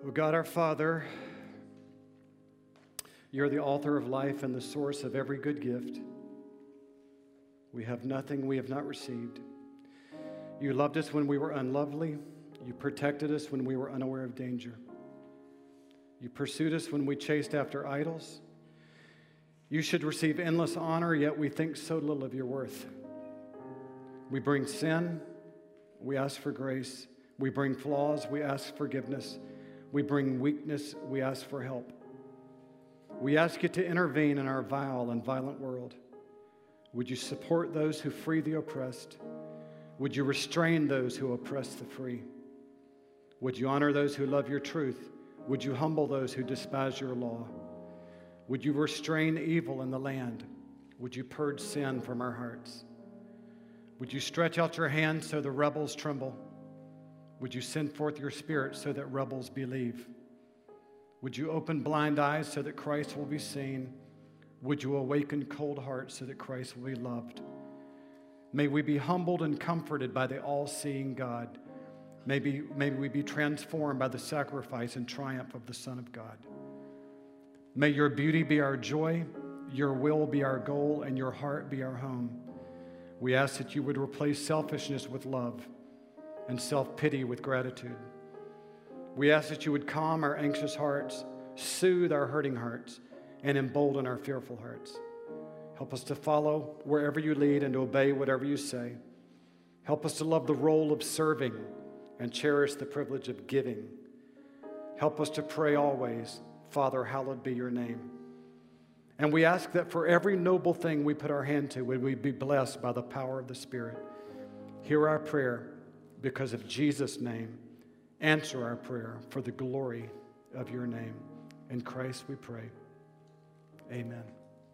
O God our Father, you're the author of life and the source of every good gift. We have nothing we have not received. You loved us when we were unlovely. You protected us when we were unaware of danger. You pursued us when we chased after idols. You should receive endless honor, yet we think so little of your worth. We bring sin, we ask for grace. We bring flaws, we ask forgiveness. We bring weakness, we ask for help. We ask you to intervene in our vile and violent world. Would you support those who free the oppressed? Would you restrain those who oppress the free? Would you honor those who love your truth? Would you humble those who despise your law? Would you restrain evil in the land? Would you purge sin from our hearts? Would you stretch out your hand so the rebels tremble? Would you send forth your Spirit so that rebels believe? Would you open blind eyes so that Christ will be seen? Would you awaken cold hearts so that Christ will be loved? May we be humbled and comforted by the all-seeing God. May we be transformed by the sacrifice and triumph of the Son of God. May your beauty be our joy, your will be our goal, and your heart be our home. We ask that you would replace selfishness with love and self-pity with gratitude. We ask that you would calm our anxious hearts, soothe our hurting hearts, and embolden our fearful hearts. Help us to follow wherever you lead and to obey whatever you say. Help us to love the role of serving and cherish the privilege of giving. Help us to pray always, Father, hallowed be your name. And we ask that for every noble thing we put our hand to, would we be blessed by the power of the Spirit. Hear our prayer because of Jesus' name. Answer our prayer for the glory of your name. In Christ we pray. Amen.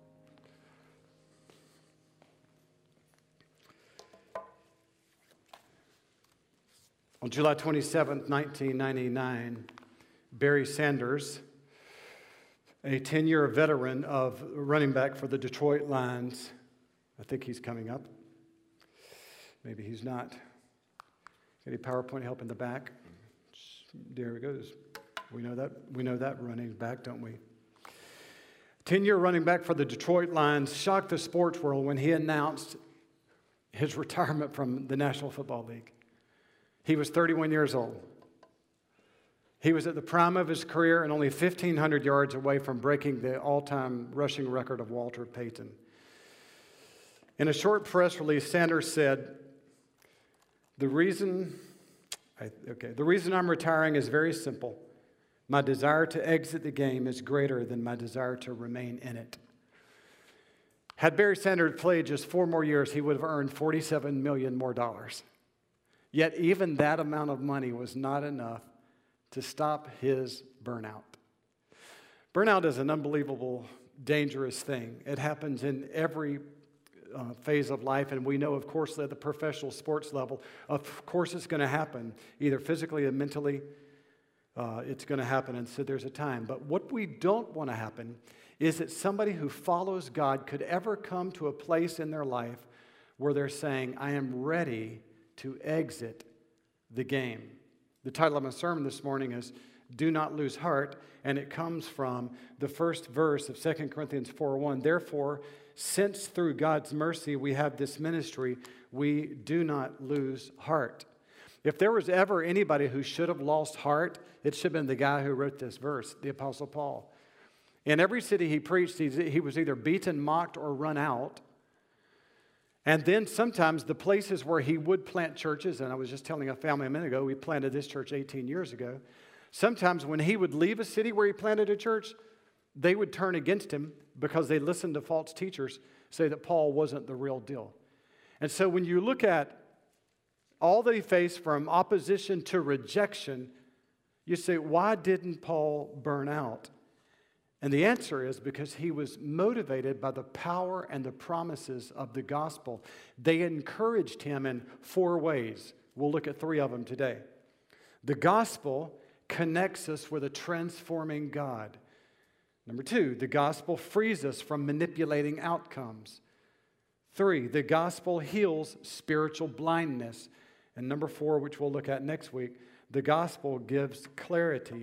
On July 27th, 1999, Barry Sanders, a 10-year veteran of running back for the Detroit Lions, I think he's coming up. Maybe he's not. Any PowerPoint help in the back? There he goes. We know that running back, don't we? 10-year running back for the Detroit Lions shocked the sports world when he announced his retirement from the National Football League. He was 31 years old. He was at the prime of his career and only 1,500 yards away from breaking the all-time rushing record of Walter Payton. In a short press release, Sanders said, The reason I'm retiring is very simple. My desire to exit the game is greater than my desire to remain in it. Had Barry Sanders played just 4 more years, he would have earned $47 million more. Yet even that amount of money was not enough to stop his burnout. Burnout is an unbelievable, dangerous thing. It happens in every phase of life, and we know, of course, at the professional sports level, of course it's going to happen, either physically or mentally. It's going to happen, and so there's a time. But what we don't want to happen is that somebody who follows God could ever come to a place in their life where they're saying, I am ready to exit the game. The title of my sermon this morning is Do Not Lose Heart, and it comes from the first verse of 2 Corinthians 4:1. Therefore, since through God's mercy we have this ministry, we do not lose heart. If there was ever anybody who should have lost heart, it should have been the guy who wrote this verse, the Apostle Paul. In every city he preached, he was either beaten, mocked, or run out. And then sometimes the places where he would plant churches, and I was just telling a family a minute ago, we planted this church 18 years ago. Sometimes when he would leave a city where he planted a church, they would turn against him because they listened to false teachers say that Paul wasn't the real deal. And so when you look at all that he faced from opposition to rejection, you say, why didn't Paul burn out? And the answer is because he was motivated by the power and the promises of the gospel. They encouraged him in 4 ways. We'll look at 3 of them today. The gospel connects us with a transforming God. Number 2, the gospel frees us from manipulating outcomes. 3, the gospel heals spiritual blindness. And number 4, which we'll look at next week, the gospel gives clarity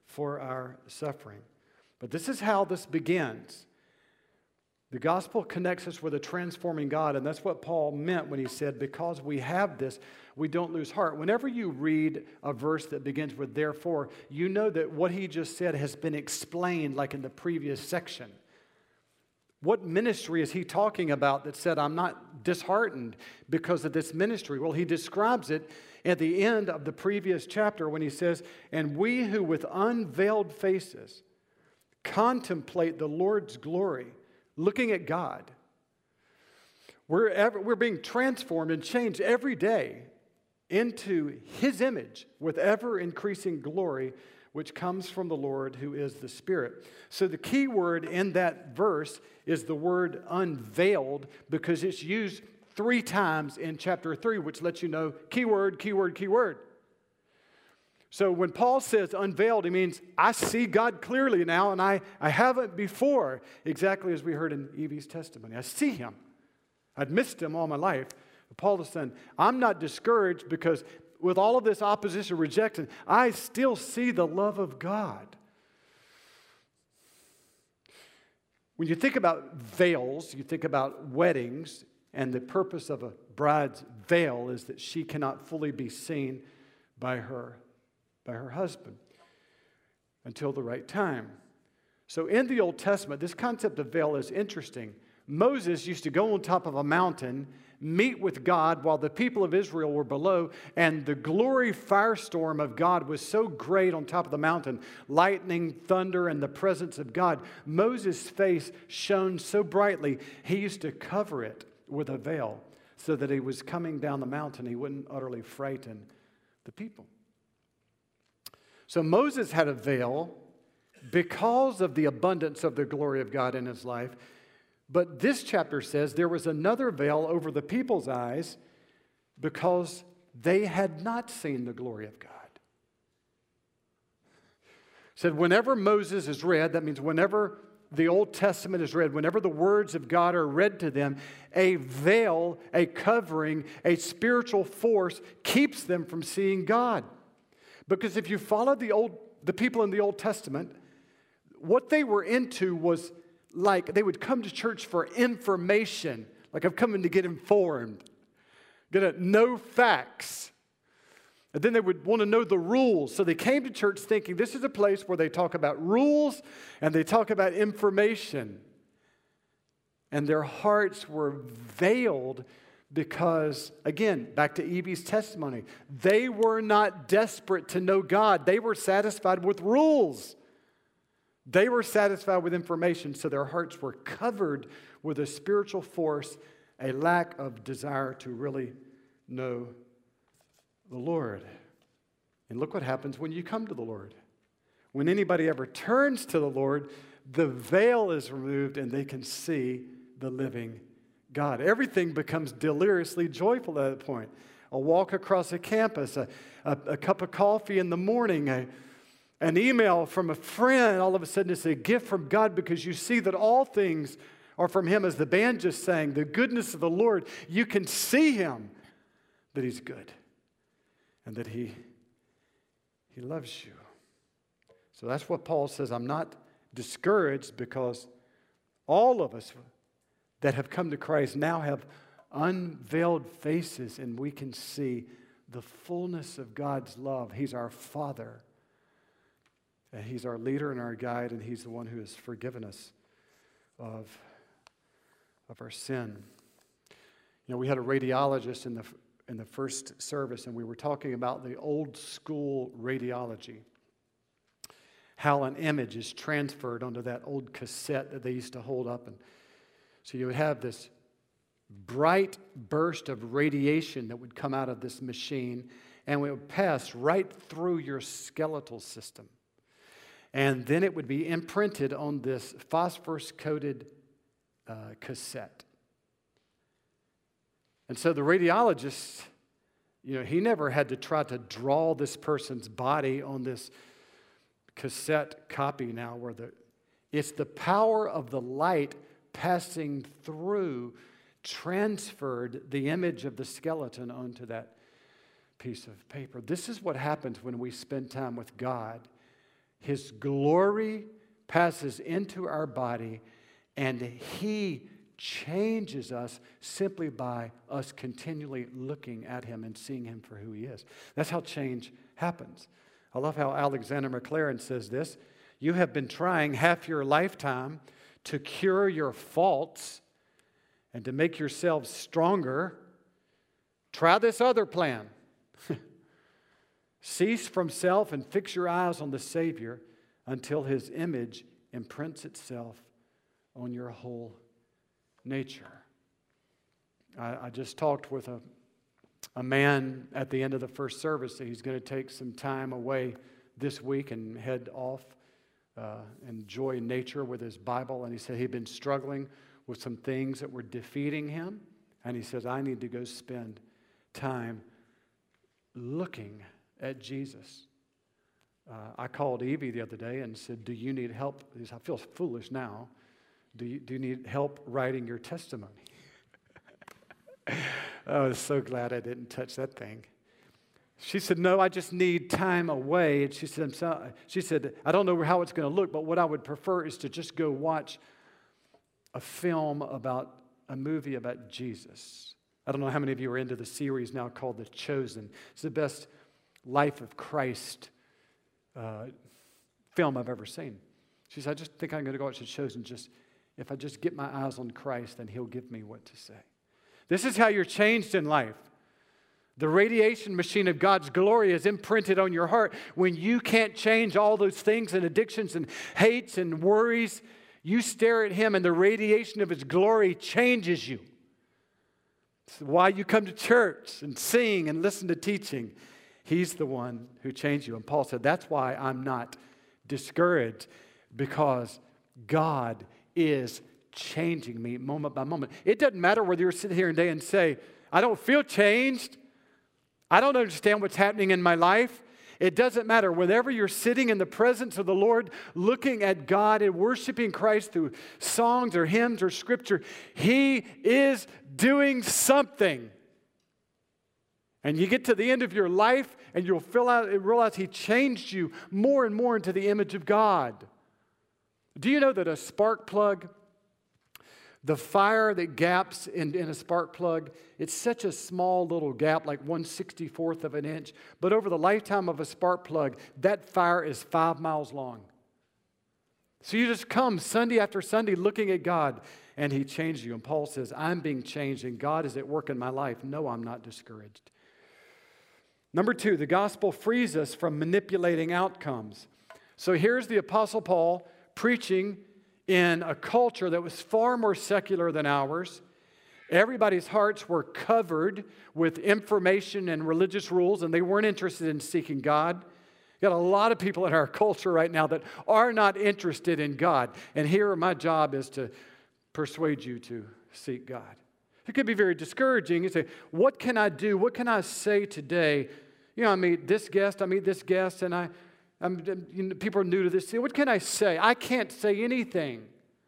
for our suffering. But this is how this begins. The gospel connects us with a transforming God, and that's what Paul meant when he said, because we have this, we don't lose heart. Whenever you read a verse that begins with therefore, you know that what he just said has been explained like in the previous section. What ministry is he talking about that said, I'm not disheartened because of this ministry? Well, he describes it at the end of the previous chapter when he says, and we who with unveiled faces contemplate the Lord's glory, looking at God. We're being transformed and changed every day into His image with ever-increasing glory, which comes from the Lord who is the Spirit. So the key word in that verse is the word unveiled, because it's used 3 times in chapter 3, which lets you know, keyword, keyword, keyword. So when Paul says unveiled, he means I see God clearly now, and I haven't before, exactly as we heard in Evie's testimony. I see Him. I'd missed Him all my life. But Paul is saying, I'm not discouraged because with all of this opposition, rejection, I still see the love of God. When you think about veils, you think about weddings, and the purpose of a bride's veil is that she cannot fully be seen by her husband until the right time. So in the Old Testament, this concept of veil is interesting. Moses used to go on top of a mountain, meet with God while the people of Israel were below, and the glory firestorm of God was so great on top of the mountain, lightning, thunder, and the presence of God. Moses' face shone so brightly, he used to cover it with a veil so that he was coming down the mountain, he wouldn't utterly frighten the people. So Moses had a veil because of the abundance of the glory of God in his life. But this chapter says there was another veil over the people's eyes because they had not seen the glory of God. It said whenever Moses is read, that means whenever the Old Testament is read, whenever the words of God are read to them, a veil, a covering, a spiritual force keeps them from seeing God. Because if you follow the people in the Old Testament, what they were into was like they would come to church for information. Like I'm coming to get informed, gonna know facts. And then they would want to know the rules. So they came to church thinking this is a place where they talk about rules and they talk about information. And their hearts were veiled because, again, back to Evie's testimony, they were not desperate to know God. They were satisfied with rules. They were satisfied with information, so their hearts were covered with a spiritual force, a lack of desire to really know the Lord. And look what happens when you come to the Lord. When anybody ever turns to the Lord, the veil is removed and they can see the living God. Everything becomes deliriously joyful at that point. A walk across a campus, a cup of coffee in the morning, an email from a friend, all of a sudden it's a gift from God because you see that all things are from Him. As the band just sang, the goodness of the Lord, you can see Him, that He's good and that He loves you. So that's what Paul says. I'm not discouraged because all of us that have come to Christ now have unveiled faces and we can see the fullness of God's love. He's our Father. And He's our leader and our guide, and He's the one who has forgiven us of our sin. You know, we had a radiologist in the first service, and we were talking about the old school radiology, how an image is transferred onto that old cassette that they used to hold up. And so you would have this bright burst of radiation that would come out of this machine, and it would pass right through your skeletal system. And then it would be imprinted on this phosphorus-coated cassette. And so the radiologist, he never had to try to draw this person's body on this cassette copy now, it's the power of the light passing through transferred the image of the skeleton onto that piece of paper. This is what happens when we spend time with God. His glory passes into our body, and He changes us simply by us continually looking at Him and seeing Him for who He is. That's how change happens. I love how Alexander McLaren says this. You have been trying half your lifetime to cure your faults and to make yourselves stronger. Try this other plan. Cease from self and fix your eyes on the Savior until His image imprints itself on your whole nature. I just talked with a man at the end of the first service that he's going to take some time away this week and head off, enjoy nature with his Bible. And he said he'd been struggling with some things that were defeating him. And he says, I need to go spend time looking at Jesus. I called Evie the other day and said, do you need help? He said, I feel foolish now. Do you need help writing your testimony? I was so glad I didn't touch that thing. She said, no, I just need time away. And she said, I don't know how it's going to look, but what I would prefer is to just go watch a movie about Jesus. I don't know how many of you are into the series now called The Chosen. It's the best life of Christ film I've ever seen. She said, I just think I'm going to go watch The Chosen. If I just get my eyes on Christ, then He'll give me what to say. This is how you're changed in life. The radiation machine of God's glory is imprinted on your heart. When you can't change all those things and addictions and hates and worries, you stare at Him and the radiation of His glory changes you. It's why you come to church and sing and listen to teaching. He's the one who changed you. And Paul said, that's why I'm not discouraged, because God is changing me moment by moment. It doesn't matter whether you're sitting here today and say, I don't feel changed. I don't understand what's happening in my life. It doesn't matter. Whenever you're sitting in the presence of the Lord, looking at God and worshiping Christ through songs or hymns or scripture, He is doing something. And you get to the end of your life and you'll realize He changed you more and more into the image of God. Do you know that a spark plug, the fire that gaps in a spark plug, it's such a small little gap, like 1/64th of an inch. But over the lifetime of a spark plug, that fire is 5 miles long. So you just come Sunday after Sunday looking at God, and He changed you. And Paul says, I'm being changed, and God is at work in my life. No, I'm not discouraged. Number 2, the gospel frees us from manipulating outcomes. So here's the Apostle Paul preaching in a culture that was far more secular than ours. Everybody's hearts were covered with information and religious rules, and they weren't interested in seeking God. You've got a lot of people in our culture right now that are not interested in God. And here my job is to persuade you to seek God. It could be very discouraging. You say, what can I do? What can I say today? You know, I meet this guest, and people are new to this. What can I say? I can't say anything.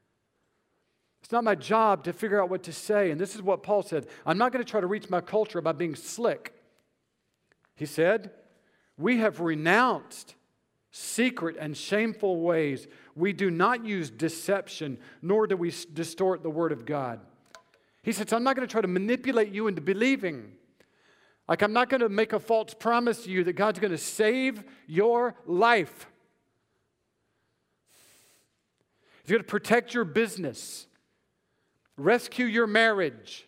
It's not my job to figure out what to say. And this is what Paul said. I'm not going to try to reach my culture by being slick. He said, we have renounced secret and shameful ways. We do not use deception, nor do we distort the word of God. He said, so I'm not going to try to manipulate you into believing. Like, I'm not going to make a false promise to you that God's going to save your life. He's going to protect your business, rescue your marriage.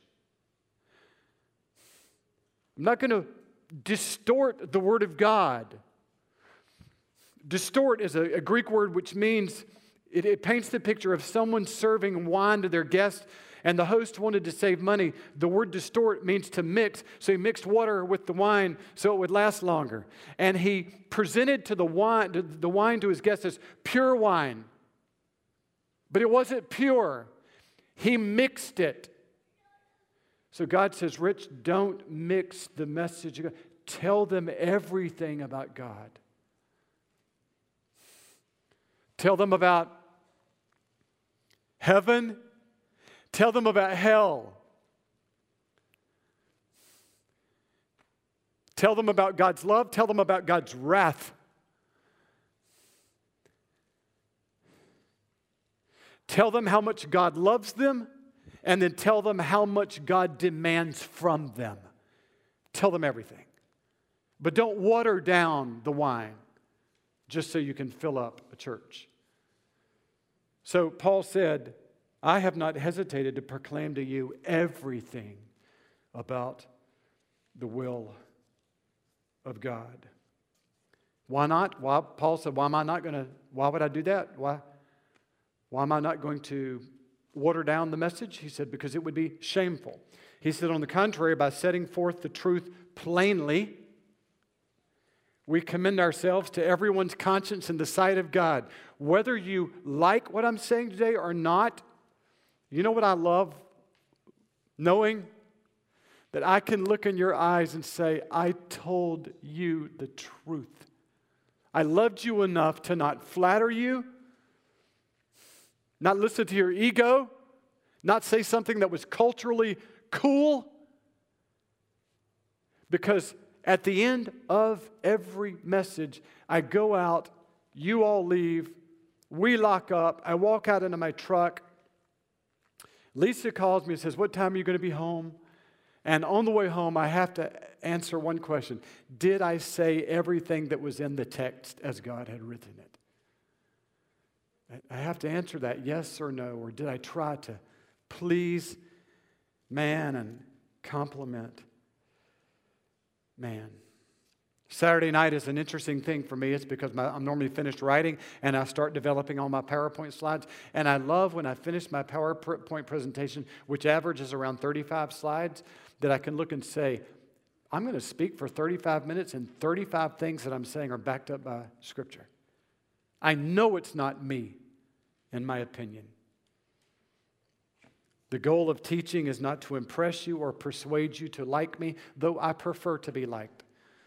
I'm not going to distort the Word of God. Distort is a Greek word which means, it paints the picture of someone serving wine to their guests, and the host wanted to save money. The word distort means to mix. So he mixed water with the wine so it would last longer. And he presented the wine to his guests as pure wine. But it wasn't pure. He mixed it. So God says, Rich, don't mix the message of God. Tell them everything about God. Tell them about heaven. Tell them about hell. Tell them about God's love. Tell them about God's wrath. Tell them how much God loves them, and then tell them how much God demands from them. Tell them everything. But don't water down the wine just so you can fill up a church. So Paul said, I have not hesitated to proclaim to you everything about the will of God. Why not? Why, Paul said, why would I do that? Why am I not going to water down the message? He said, because it would be shameful. He said, on the contrary, by setting forth the truth plainly, we commend ourselves to everyone's conscience in the sight of God. Whether you like what I'm saying today or not, you know what I love? Knowing that I can look in your eyes and say, I told you the truth. I loved you enough to not flatter you, not listen to your ego, not say something that was culturally cool. Because at the end of every message, I go out, you all leave, we lock up, I walk out into my truck. Lisa calls me and says, what time are you going to be home? And on the way home, I have to answer one question. Did I say everything that was in the text as God had written it? I have to answer that yes or no. Or did I try to please man and compliment man? Saturday night is an interesting thing for me. It's because I'm normally finished writing and I start developing all my PowerPoint slides. And I love when I finish my PowerPoint presentation, which averages around 35 slides, that I can look and say, I'm going to speak for 35 minutes and 35 things that I'm saying are backed up by Scripture. I know it's not me, in my opinion. The goal of teaching is not to impress you or persuade you to like me, though I prefer to be liked.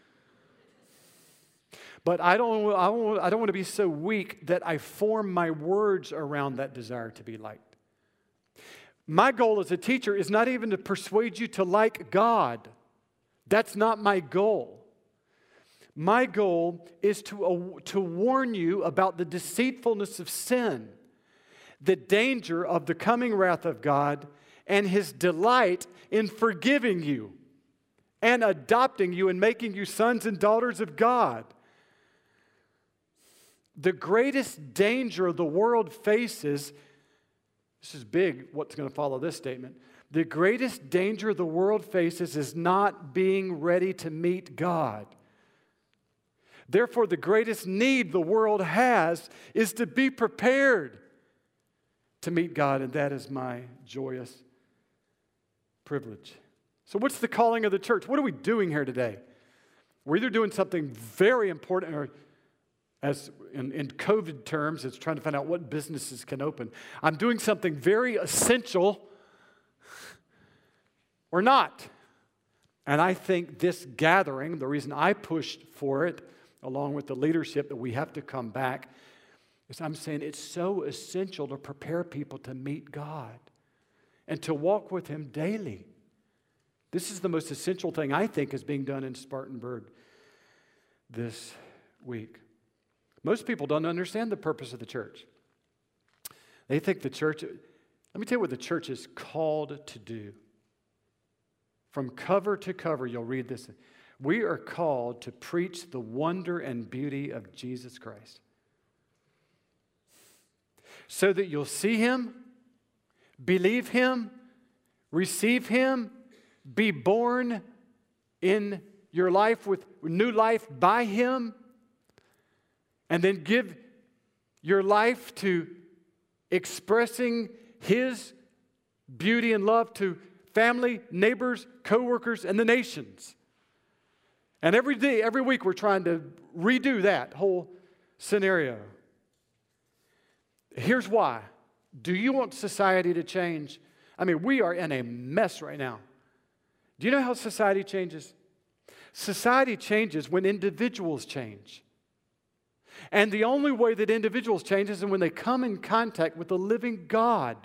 But I don't want to be so weak that I form my words around that desire to be liked. My goal as a teacher is not even to persuade you to like God. That's not my goal. My goal is to warn you about the deceitfulness of sin, the danger of the coming wrath of God, and His delight in forgiving you and adopting you and making you sons and daughters of God. The greatest danger the world faces, this is big, what's going to follow this statement. The greatest danger the world faces is not being ready to meet God. Therefore, the greatest need the world has is to be prepared to meet God, and that is my joyous privilege. So what's the calling of the church? What are we doing here today? We're either doing something very important, or as in COVID terms, it's trying to find out what businesses can open. I'm doing something very essential or not. And I think this gathering, the reason I pushed for it, along with the leadership, that we have to come back, is I'm saying it's so essential to prepare people to meet God and to walk with Him daily. This is the most essential thing I think is being done in Spartanburg this week. Most people don't understand the purpose of the church. They think the church, let me tell you what the church is called to do. From cover to cover, you'll read this. We are called to preach the wonder and beauty of Jesus Christ, so that you'll see Him, believe Him, receive Him, be born in your life with new life by Him, and then give your life to expressing His beauty and love to family, neighbors, co-workers, and the nations. And every day, every week, we're trying to redo that whole scenario. Here's why. Do you want society to change? I mean, we are in a mess right now. Do you know how society changes? Society changes when individuals change. And the only way that individuals change is when they come in contact with the living God.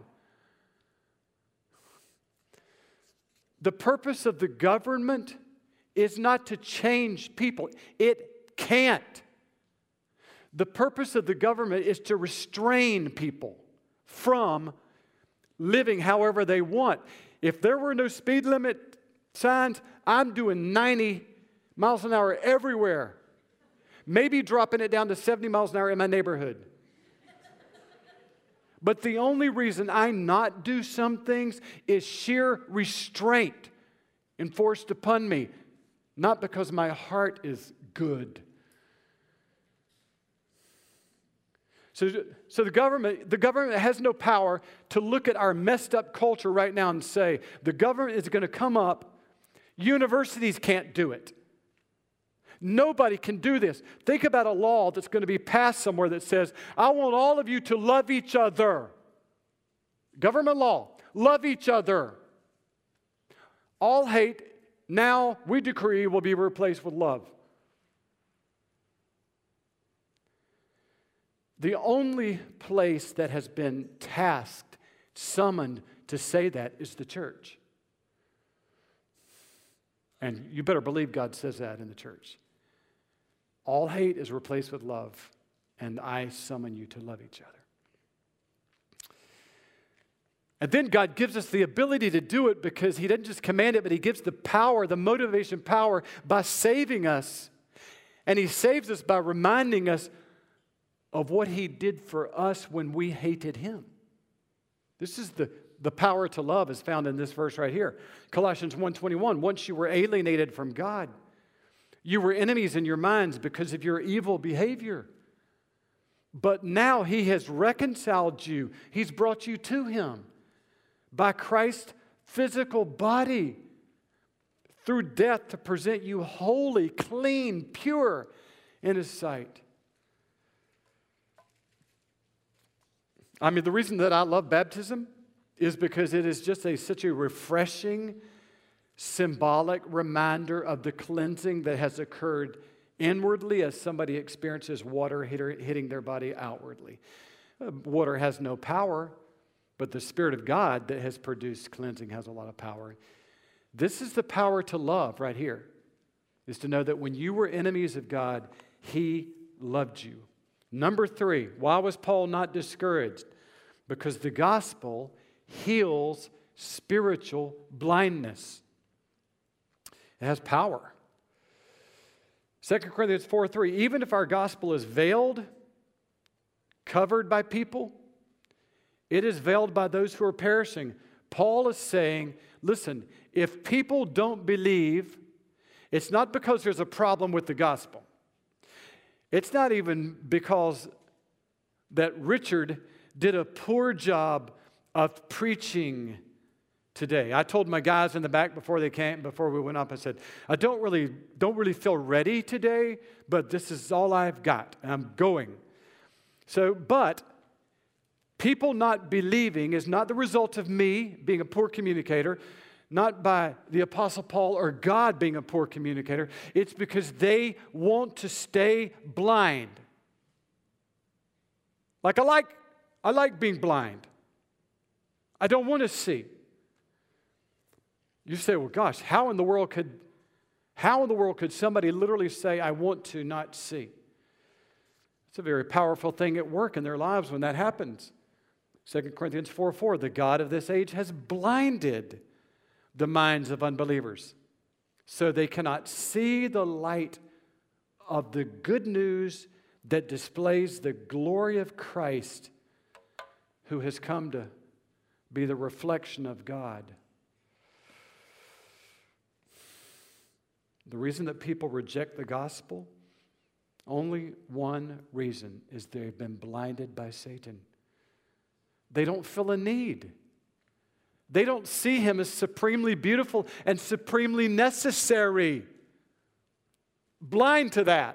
The purpose of the government is not to change people. It can't. The purpose of the government is to restrain people from living however they want. If there were no speed limit signs, I'm doing 90 miles an hour everywhere. Maybe dropping it down to 70 miles an hour in my neighborhood. But the only reason I not do some things is sheer restraint enforced upon me, not because my heart is good. So the government has no power to look at our messed up culture right now and say, the government is going to come up, universities can't do it. Nobody can do this. Think about a law that's going to be passed somewhere that says, I want all of you to love each other. Government law, love each other. All hate, now we decree, will be replaced with love. The only place that has been tasked, summoned to say that is the church. And you better believe God says that in the church. All hate is replaced with love, and I summon you to love each other. And then God gives us the ability to do it because He doesn't just command it, but He gives the power, the motivation power by saving us. And He saves us by reminding us of what He did for us when we hated Him. This is the power to love is found in this verse right here. Colossians 1:21, once you were alienated from God, you were enemies in your minds because of your evil behavior. But now He has reconciled you. He's brought you to Him by Christ's physical body through death to present you holy, clean, pure in His sight. I mean, the reason that I love baptism is because it is just such a refreshing, symbolic reminder of the cleansing that has occurred inwardly as somebody experiences water hitting their body outwardly. Water has no power, but the Spirit of God that has produced cleansing has a lot of power. This is the power to love right here, is to know that when you were enemies of God, He loved you. Number 3, why was Paul not discouraged? Because the gospel heals spiritual blindness. It has power. 2 Corinthians 4:3, even if our gospel is veiled, covered by people, it is veiled by those who are perishing. Paul is saying, listen, if people don't believe, it's not because there's a problem with the gospel. It's not even because that Richard did a poor job of preaching today. I told my guys in the back before we went up, I said, I don't really feel ready today, but this is all I've got, and I'm going. But people not believing is not the result of me being a poor communicator, not by the Apostle Paul or God being a poor communicator. It's because they want to stay blind. I like being blind. I don't want to see. You say, well, gosh, how in the world could somebody literally say, I want to not see? It's a very powerful thing at work in their lives when that happens. 2 Corinthians 4:4, the God of this age has blinded the minds of unbelievers, so they cannot see the light of the good news that displays the glory of Christ, who has come to be the reflection of God. The reason that people reject the gospel, only one reason, is they've been blinded by Satan. They don't feel a need. They don't see Him as supremely beautiful and supremely necessary. Blind to that.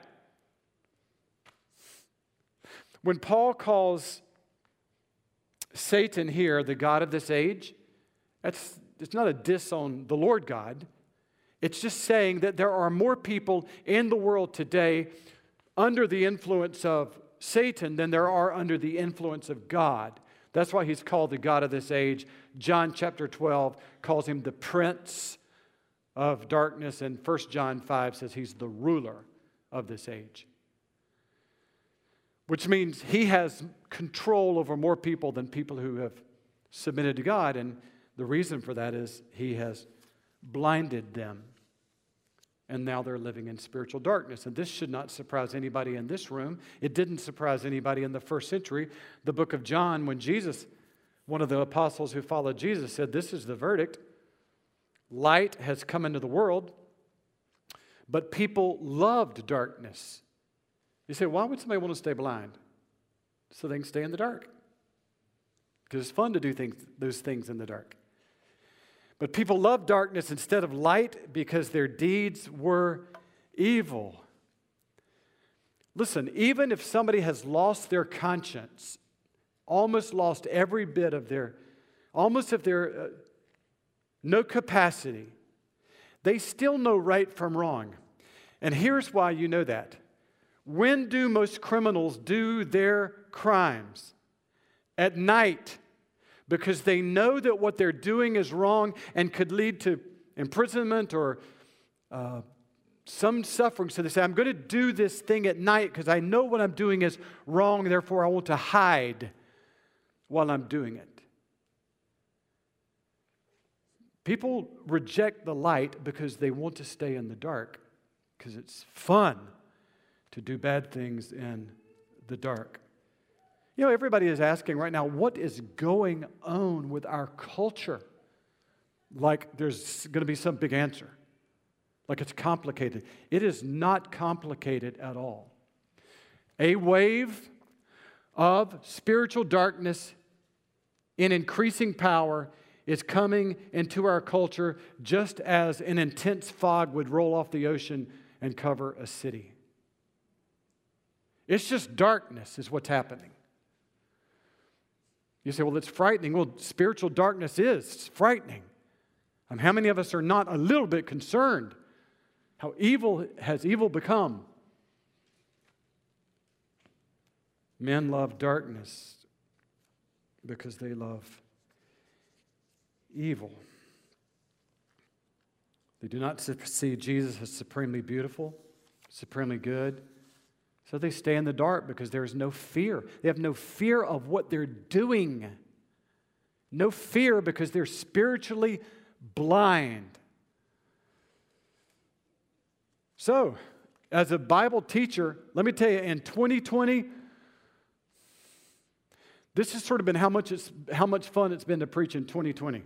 When Paul calls Satan here the God of this age, it's not a diss on the Lord God. It's just saying that there are more people in the world today under the influence of Satan than there are under the influence of God. That's why He's called the God of this age. John chapter 12 calls Him the Prince of Darkness, and 1 John 5 says He's the ruler of this age. which means he has control over more people than people who have submitted to God. And the reason for that is he has blinded them. And now they're living in spiritual darkness. And this should not surprise anybody in this room. It didn't surprise anybody in the first century. The book of John, when Jesus, one of the apostles who followed Jesus, said, this is the verdict. Light has come into the world, but people loved darkness. You say, why would somebody want to stay blind? So they can stay in the dark. Because it's fun to do those things in the dark. But people loved darkness instead of light because their deeds were evil. Listen, even if somebody has lost their conscience, almost lost every bit of almost if they're no capacity, they still know right from wrong. And here's why you know that. When do most criminals do their crimes? At night. Because they know that what they're doing is wrong and could lead to imprisonment or some suffering. So they say, I'm going to do this thing at night because I know what I'm doing is wrong, therefore I want to hide while I'm doing it. People reject the light because they want to stay in the dark because it's fun to do bad things in the dark. You know, everybody is asking right now, what is going on with our culture? Like there's going to be some big answer. Like it's complicated. It is not complicated at all. A wave of spiritual darkness in increasing power is coming into our culture just as an intense fog would roll off the ocean and cover a city. It's just darkness is what's happening. You say, well, it's frightening. Well, spiritual darkness is frightening. How many of us are not a little bit concerned how evil has evil become? Men love darkness because they love evil. They do not see Jesus as supremely beautiful, supremely good. So they stay in the dark because there is no fear. They have no fear of what they're doing. No fear because they're spiritually blind. So, as a Bible teacher, let me tell you, in 2020, this has sort of been how much fun it's been to preach in 2020.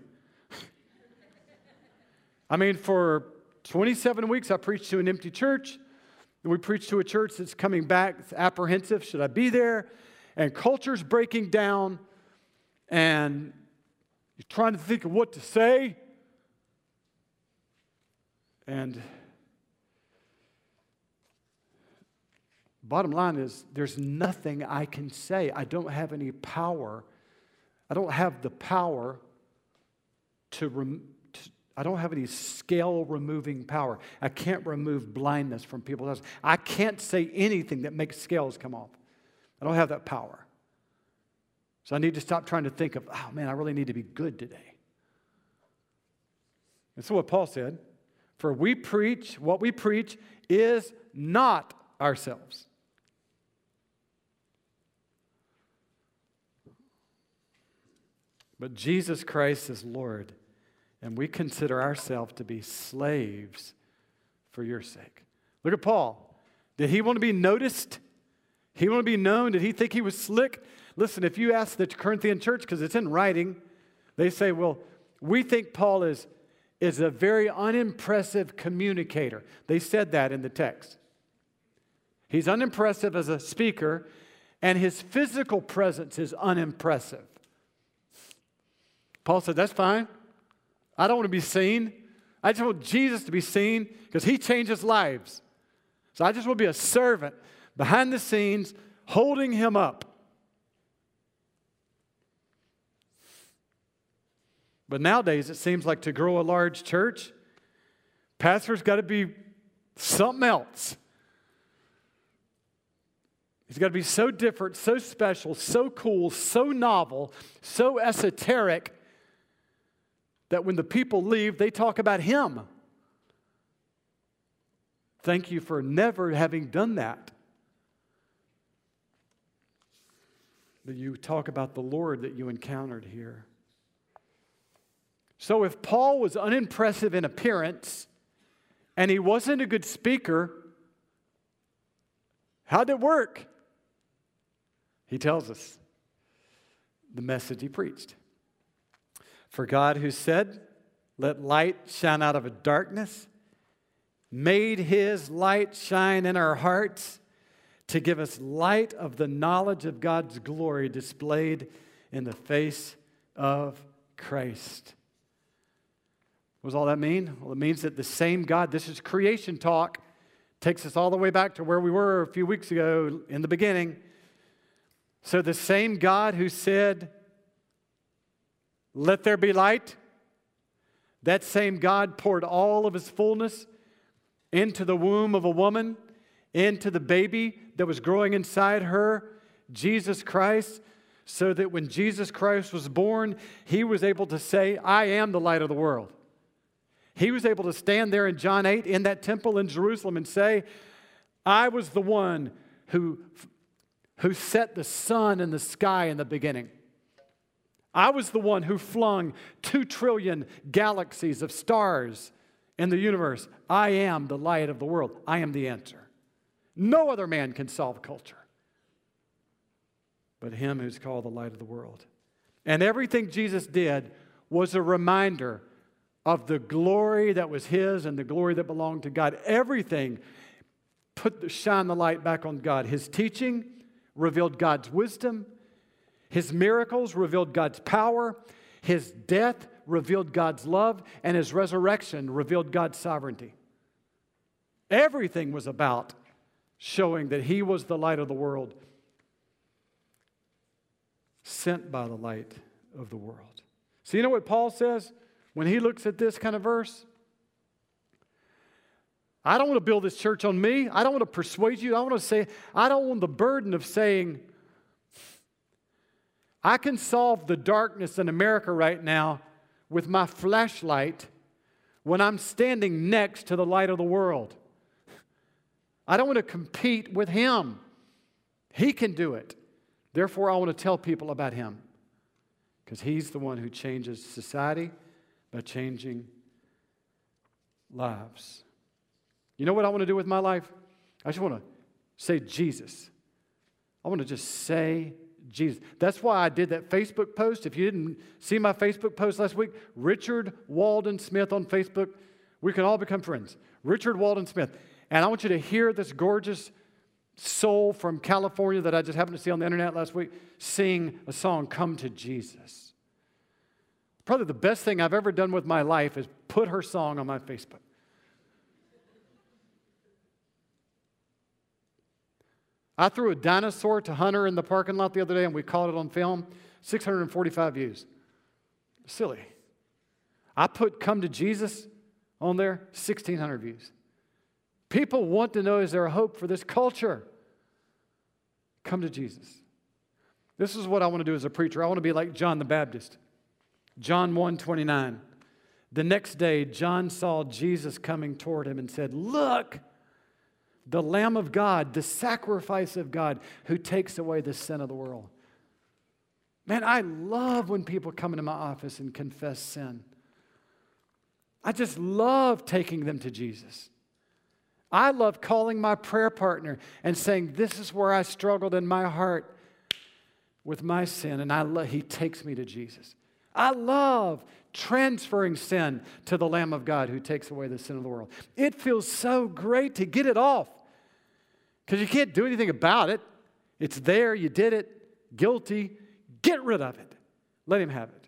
I mean, for 27 weeks, I preached to an empty church. And we preach to a church that's coming back, it's apprehensive. Should I be there? And culture's breaking down. And you're trying to think of what to say. And bottom line is, there's nothing I can say. I don't have any power. I don't have the power I don't have any scale-removing power. I can't remove blindness from people's eyes. I can't say anything that makes scales come off. I don't have that power. So I need to stop trying to think of, oh man, I really need to be good today. And so what Paul said, for what we preach is not ourselves. But Jesus Christ is Lord. And we consider ourselves to be slaves for your sake. Look at Paul. Did he want to be noticed? He want to be known? Did he think he was slick? Listen, if you ask the Corinthian church, because it's in writing, they say, well, we think Paul is a very unimpressive communicator. They said that in the text. He's unimpressive as a speaker, and his physical presence is unimpressive. Paul said, that's fine. I don't want to be seen. I just want Jesus to be seen because he changes lives. So I just want to be a servant behind the scenes holding him up. But nowadays it seems like to grow a large church, pastor's got to be something else. He's got to be so different, so special, so cool, so novel, so esoteric that when the people leave, they talk about him. Thank you for never having done that. But you talk about the Lord that you encountered here. So if Paul was unimpressive in appearance and he wasn't a good speaker, how'd it work? He tells us the message he preached. For God, who said, "Let light shine out of a darkness," made his light shine in our hearts to give us light of the knowledge of God's glory displayed in the face of Christ. What does all that mean? Well, it means that the same God, this is creation talk, takes us all the way back to where we were a few weeks ago in the beginning. So the same God who said, "Let there be light," that same God poured all of his fullness into the womb of a woman, into the baby that was growing inside her, Jesus Christ, so that when Jesus Christ was born, he was able to say, "I am the light of the world." He was able to stand there in John 8 in that temple in Jerusalem and say, "I was the one who set the sun in the sky in the beginning. I was the one who flung 2 trillion galaxies of stars in the universe. I am the light of the world. I am the answer. No other man can solve culture but him who's called the light of the world." And everything Jesus did was a reminder of the glory that was his and the glory that belonged to God. Everything shine the light back on God. His teaching revealed God's wisdom. His miracles revealed God's power. His death revealed God's love. And his resurrection revealed God's sovereignty. Everything was about showing that he was the light of the world, sent by the light of the world. So you know what Paul says when he looks at this kind of verse? I don't want to build this church on me. I don't want to persuade you. I don't want the burden of saying, I can solve the darkness in America right now with my flashlight when I'm standing next to the light of the world. I don't want to compete with him. He can do it. Therefore, I want to tell people about him, because he's the one who changes society by changing lives. You know what I want to do with my life? I just want to say Jesus. I want to just say Jesus. That's why I did that Facebook post. If you didn't see my Facebook post last week, Richard Walden Smith on Facebook. We can all become friends. Richard Walden Smith. And I want you to hear this gorgeous soul from California that I just happened to see on the internet last week sing a song, "Come to Jesus." Probably the best thing I've ever done with my life is put her song on my Facebook. I threw a dinosaur to Hunter in the parking lot the other day and we caught it on film. 645 views. Silly. I put "Come to Jesus" on there, 1,600 views. People want to know, is there a hope for this culture? Come to Jesus. This is what I want to do as a preacher. I want to be like John the Baptist. John 1:29. The next day, John saw Jesus coming toward him and said, "Look, the Lamb of God, the sacrifice of God, who takes away the sin of the world." Man, I love when people come into my office and confess sin. I just love taking them to Jesus. I love calling my prayer partner and saying, "This is where I struggled in my heart with my sin," and he takes me to Jesus. I love transferring sin to the Lamb of God who takes away the sin of the world. It feels so great to get it off, because you can't do anything about it. It's there, you did it, guilty. Get rid of it. Let him have it.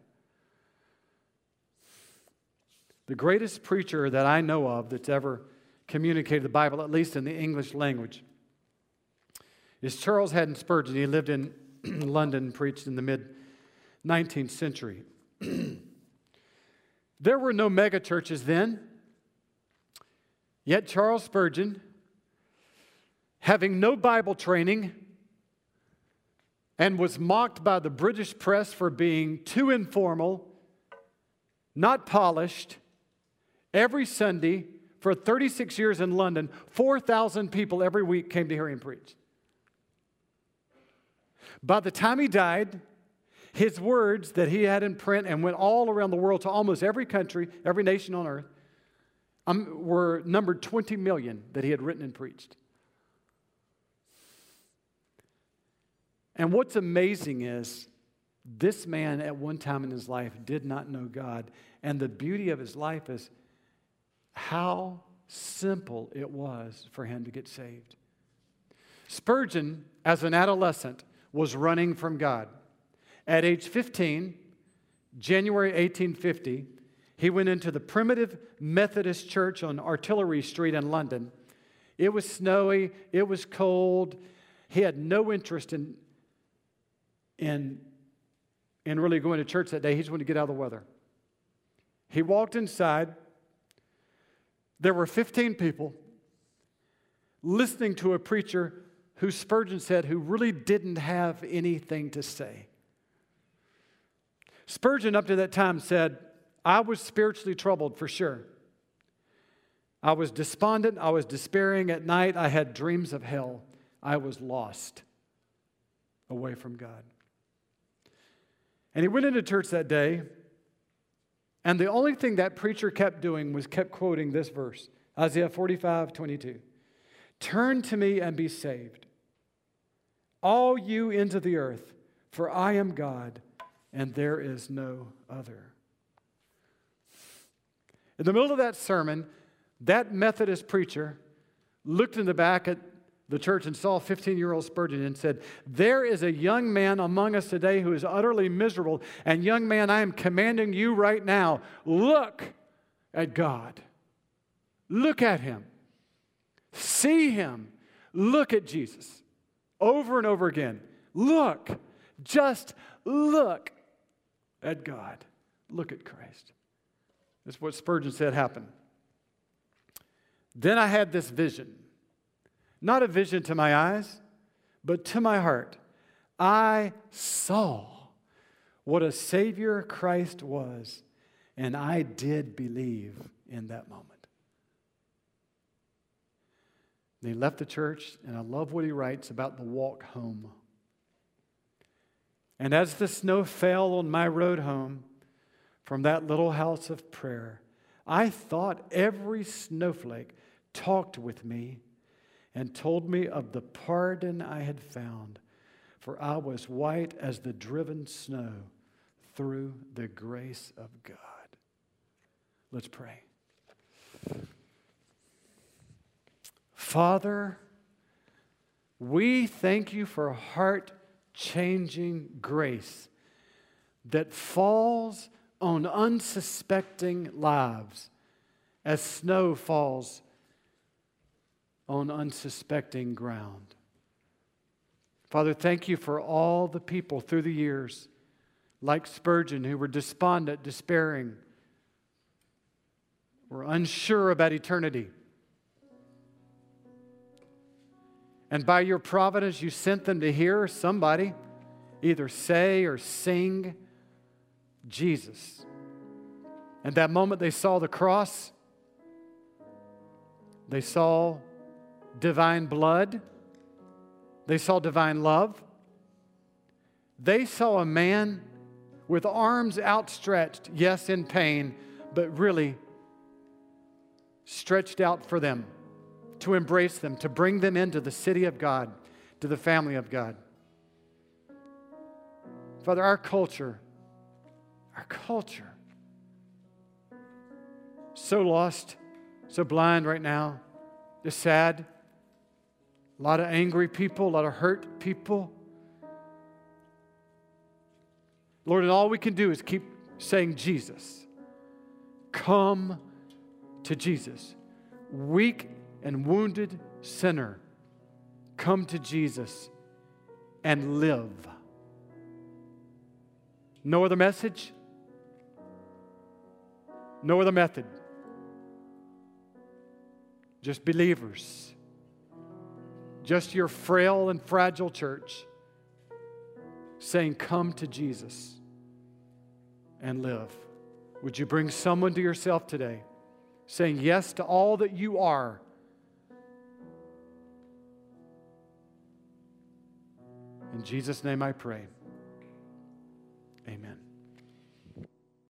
The greatest preacher that I know of that's ever communicated the Bible, at least in the English language, is Charles Haddon Spurgeon. He lived in London, preached in the mid-19th century. There were no mega churches then, yet Charles Spurgeon, having no Bible training and was mocked by the British press for being too informal, not polished, every Sunday for 36 years in London, 4,000 people every week came to hear him preach. By the time he died, his words that he had in print and went all around the world to almost every country, every nation on earth, were numbered 20 million that he had written and preached. And what's amazing is this man at one time in his life did not know God. And the beauty of his life is how simple it was for him to get saved. Spurgeon, as an adolescent, was running from God. At age 15, January 1850, he went into the Primitive Methodist Church on Artillery Street in London. It was snowy, it was cold. He had no interest in really going to church that day. He just wanted to get out of the weather. He walked inside. There were 15 people listening to a preacher who Spurgeon said who really didn't have anything to say. Spurgeon up to that time said, I was spiritually troubled for sure. I was despondent. I was despairing at night. I had dreams of hell. I was lost away from God. And he went into church that day, and the only thing that preacher kept doing was kept quoting this verse, Isaiah 45:22. Turn to me and be saved, all you ends of the earth, for I am God, and there is no other. In the middle of that sermon, that Methodist preacher looked in the back at the church and saw 15-year-old Spurgeon and said, there is a young man among us today who is utterly miserable. And young man, I am commanding you right now, look at God. Look at him. See him. Look at Jesus. Over and over again. Look. Just look at God. Look at Christ. That's what Spurgeon said happened. Then I had this vision. Not a vision to my eyes, but to my heart. I saw what a Savior Christ was, and I did believe in that moment. And he left the church, and I love what he writes about the walk home. And as the snow fell on my road home from that little house of prayer, I thought every snowflake talked with me and told me of the pardon I had found, for I was white as the driven snow through the grace of God. Let's pray. Father, we thank you for heart-changing grace that falls on unsuspecting lives as snow falls on unsuspecting ground. Father, thank you for all the people through the years, like Spurgeon, who were despondent, despairing, were unsure about eternity. And by your providence, you sent them to hear somebody either say or sing Jesus. And that moment they saw the cross, they saw divine blood. They saw divine love. They saw a man with arms outstretched, yes, in pain, but really stretched out for them, to embrace them, to bring them into the city of God, to the family of God. Father, our culture, so lost, so blind right now, just sad. A lot of angry people, a lot of hurt people. Lord, and all we can do is keep saying Jesus. Come to Jesus. Weak and wounded sinner, come to Jesus and live. No other message, no other method. Just believers. Just your frail and fragile church saying, come to Jesus and live. Would you bring someone to yourself today saying yes to all that you are? In In Jesus' name I pray. Amen.